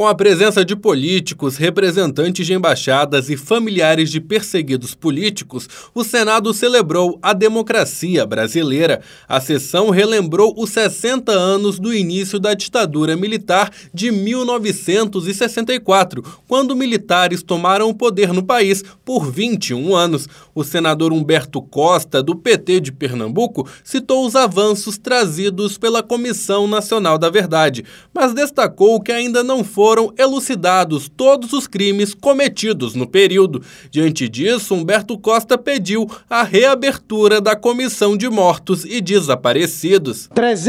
Com a presença de políticos, representantes de embaixadas e familiares de perseguidos políticos, o Senado celebrou a democracia brasileira. A sessão relembrou os 60 anos do início da ditadura militar de 1964, quando militares tomaram o poder no país por 21 anos. O senador Humberto Costa, do PT de Pernambuco, citou os avanços trazidos pela Comissão Nacional da Verdade, mas destacou que ainda não foram elucidados todos os crimes cometidos no período. Diante disso, Humberto Costa pediu a reabertura da Comissão de Mortos e Desaparecidos.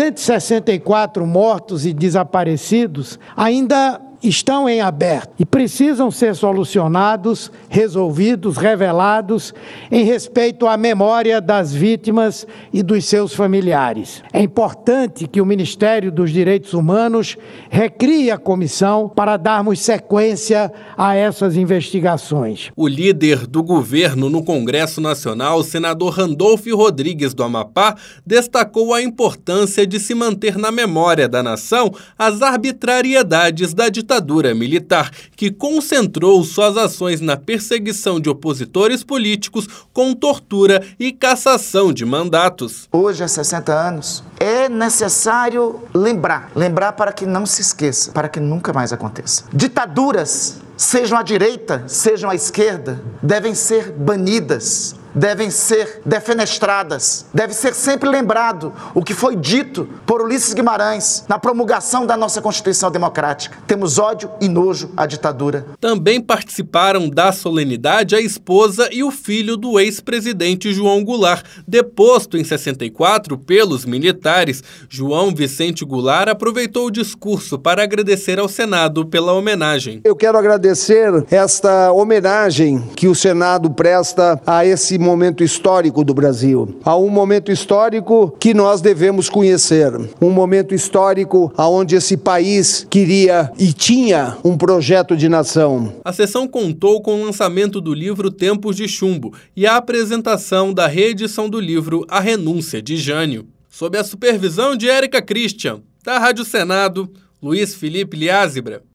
364 mortos e desaparecidos ainda estão em aberto e precisam ser solucionados, resolvidos, revelados em respeito à memória das vítimas e dos seus familiares. É importante que o Ministério dos Direitos Humanos recrie a comissão para darmos sequência a essas investigações. O líder do governo no Congresso Nacional, o senador Randolfo Rodrigues do Amapá, destacou a importância de se manter na memória da nação as arbitrariedades da ditadura militar, que concentrou suas ações na perseguição de opositores políticos com tortura e cassação de mandatos. Hoje, há 60 anos, é necessário lembrar para que não se esqueça, para que nunca mais aconteça. Ditaduras, sejam à direita, sejam à esquerda, devem ser banidas, devem ser defenestradas, deve ser sempre lembrado o que foi dito por Ulisses Guimarães na promulgação da nossa Constituição Democrática. Temos ódio e nojo à ditadura. Também participaram da solenidade a esposa e o filho do ex-presidente João Goulart, deposto em 64 pelos militares. João Vicente Goulart aproveitou o discurso para agradecer ao Senado pela homenagem. Eu quero agradecer esta homenagem que o Senado presta a esse momento histórico do Brasil, a um momento histórico que nós devemos conhecer, um momento histórico onde esse país queria e tinha um projeto de nação. A sessão contou com o lançamento do livro Tempos de Chumbo e a apresentação da reedição do livro A Renúncia de Jânio. Sob a supervisão de Érica Christian, da Rádio Senado, Luiz Felipe Liázebra.